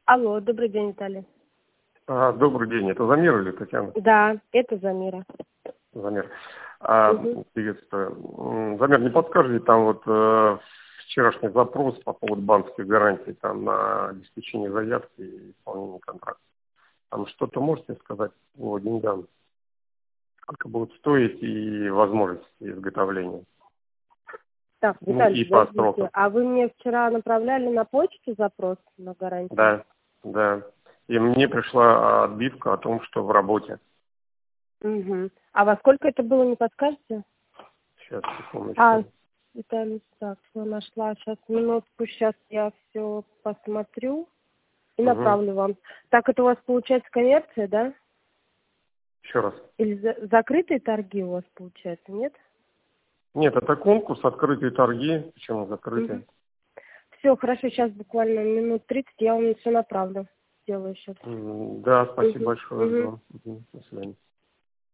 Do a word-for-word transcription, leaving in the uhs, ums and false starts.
Алло, добрый день, Виталий. А, добрый день. Это Замир или Татьяна? Да, это Замира. Замир. А, Угу. приветствую. М, Замир, не подскажете, там вот э, вчерашний запрос по поводу банковских гарантий там на обеспечение заявки и исполнение контракта. Там что-то можете сказать по деньгам? Сколько будет стоить и возможности изготовления? Так, Ну Виталий, и по подождите, срокам. а вы мне вчера направляли на почту запрос на гарантию? Да, да. И мне пришла отбивка о том, что в работе. Угу. А во сколько это было, не подскажете? Сейчас, секундочку. А, Виталий, так, все нашла. Сейчас, минутку, сейчас я все посмотрю и Угу. направлю вам. Так, это у вас получается коммерция, да? Еще раз. Или за- закрытые торги у вас получается, нет? Нет, это конкурс, открытые торги. Почему закрытые? Угу. Все, хорошо, сейчас буквально минут тридцать я вам все направлю. Сделаю сейчас. М, Да, спасибо Угу. большое. Угу. Жду. Мгм. До свидания.